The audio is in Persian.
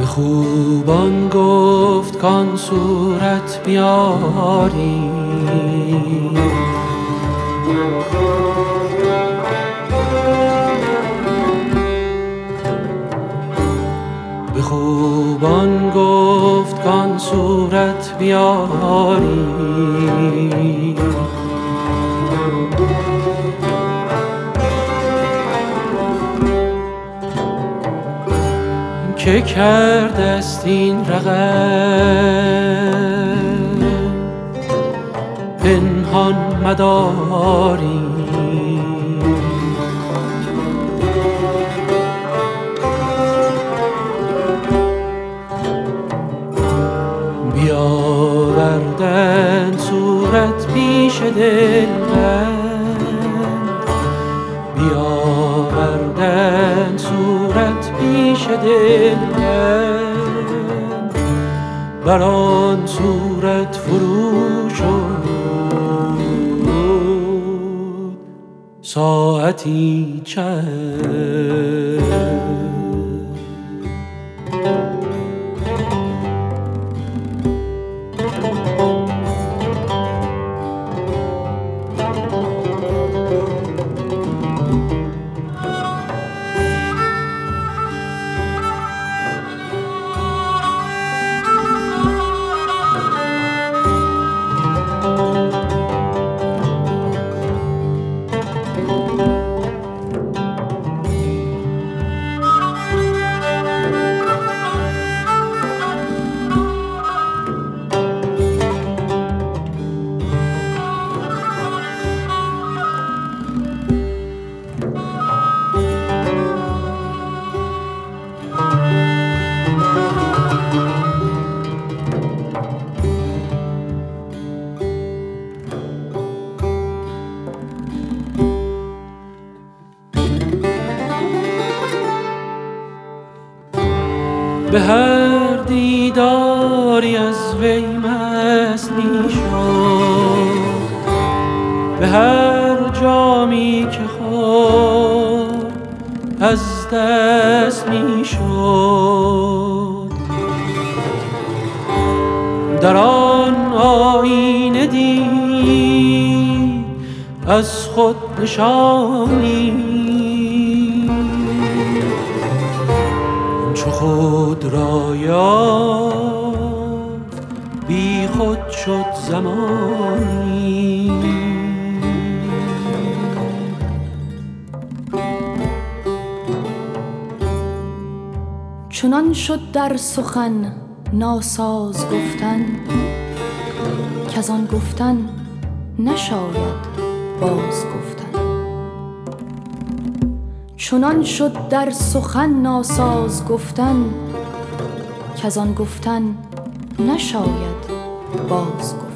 به خوبان گفت کان صورت بیاری، به خوبان گفت کان صورت بیاری. که کرده است این رقم پنهان مداری، بیاوردن صورت پیش دلبر، بیاوردن صورت پیش دلبر، بر آن صورت فرو شد ساعتی چند. به هر دیداری از وی مست می شد، به هر جامی که خورد از دست می شد. در آن آینه دید از خود نشانی، چو خود را یافت بی خود شد زمانی. چنان شد در سخن ناساز گفتن، کز آن گفتن نشاید باز گفتن. چنان شد در سخن ناساز گفتن، کز آن گفتن نشاید باز گفتن.